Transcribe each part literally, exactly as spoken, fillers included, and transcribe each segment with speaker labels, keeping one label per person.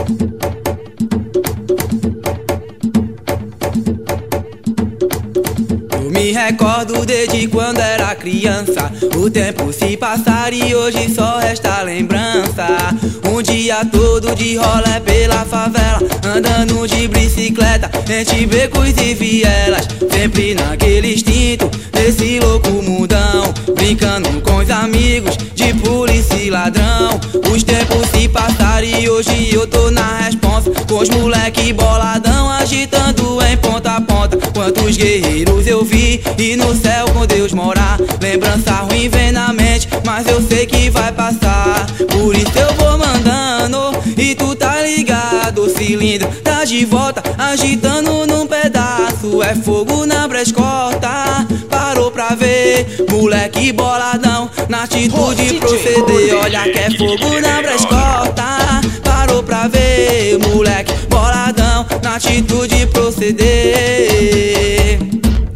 Speaker 1: Me recordo desde quando era criança. O tempo se passa e hoje só resta lembrança. Um dia todo de rolê pela favela, andando de bicicleta entre becos e vielas, sempre naquele instinto desse louco mundão, brincando com os amigos de polícia e ladrão. Os tempos se passaram e hoje eu tô na responsa, com os moleque boladão agitando em ponta a ponta. Quantos guerreiros eu vi e no céu com Deus morar. Lembrança ruim vem na mente, mas eu sei que vai passar. Por isso eu vou mandando e tu tá ligado. O cilindro tá de volta, agitando num pedaço. É fogo na brescota, parou pra ver. Moleque boladão, na atitude de proceder. Olha que é fogo na brescota, parou pra ver. Moleque boladão, na atitude de proceder.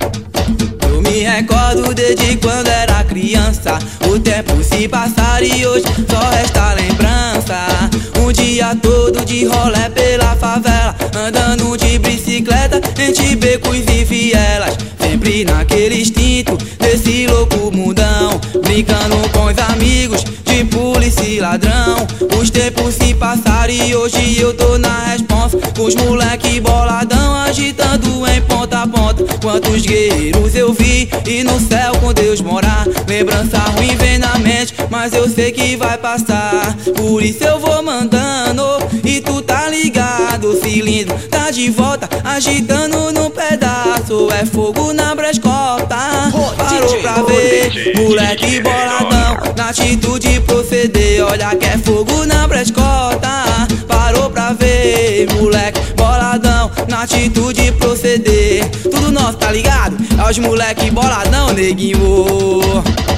Speaker 1: Me recordo desde quando era criança. O tempo se passa e hoje só resta lembrança. Um dia todo de rolê pela favela, andando de bicicleta entre becos e vielas, sempre naquele instinto desse louco mundão, brincando com os amigos de polícia e ladrão. Os tempos se passaram e hoje eu tô na responsa, com os moleque boladão agitando em ponta a ponta. Quantos guerreiros eu vi e no céu com Deus morar. Lembrança ruim vem na mente, mas eu sei que vai passar. Por isso eu vou mandando e tu tá ligado. O cilindro tá de volta, agitando num pedaço. É fogo na brescota, parou pra ver. Moleque boladão, na atitude de proceder. Olha que é fogo na brescota, parou pra ver. Moleque boladão, na atitude de proceder. Tudo nosso, tá ligado? É os moleque boladão, neguinho.